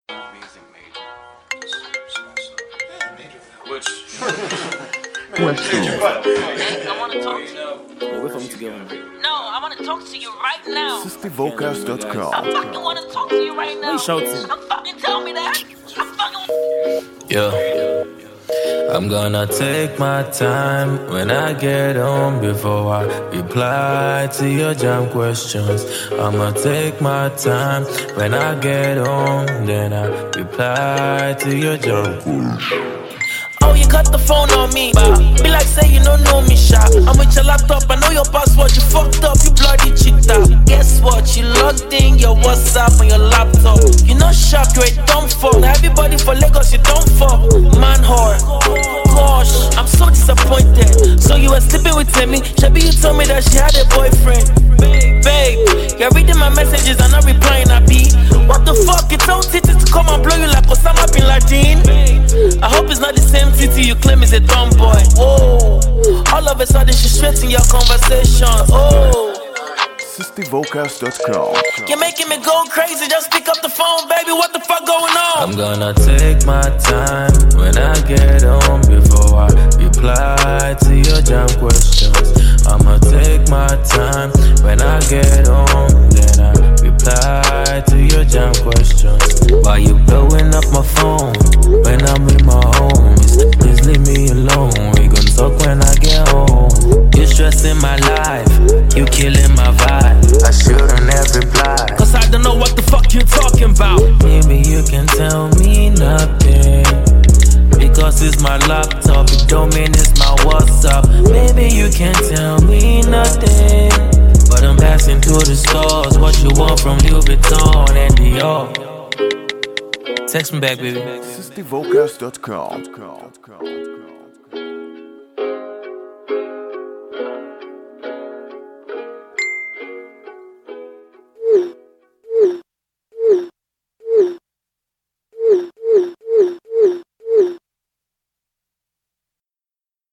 Amazing major. Which? I want to talk to you. We're from together. No, I want to talk to you right now. SistyVocals.com. I fucking want to talk to you right now. Hey, shouting. Don't fucking tell me that. I'm fucking. Yeah, I'm gonna take my time when I get home before I reply to your jam questions. I'ma take my time when I get home, then I reply to your jam questions. Oh, you cut the phone on me, be like say you don't know me, sha. I'm with your laptop, I know your password. You fucked up, you bloody cheater. Guess what? You logged in your WhatsApp on your laptop. You not sharp, you a dumb fuck. Now everybody for Lagos, you don't fuck. Man whore. Gosh, I'm so disappointed. So you were sleeping with Timmy. Shabby, you told me that she had a boyfriend. Babe, you're reading my messages and not replying, I be. What the fuck? You told titties to come and blow you like Osama bin Laden. I hope it's not the same titty you claim is a dumb boy. Whoa, all of a sudden she's straight in your conversation. Oh, SistyVocals.com. you're making me go crazy. Just pick up the phone, baby. What the fuck going on? I'm gonna take my time when I get home before I reply to your jam questions. I'ma take my time when I get home, then I reply to your jam questions. Why you blowing up my phone when I'm in my home? Please leave me alone. We gon' talk when I get home. You stressing my life, you killing my vibe. I shouldn't have replied, Cause I don't know what the fuck you're talking about. maybe you can tell me nothing. Because it's my laptop, it don't mean it's my WhatsApp. Maybe you can tell me nothing. But I'm passing through the stores. What you want from Louis Vuitton and Dior? Text me back, baby. SistyVocals.com.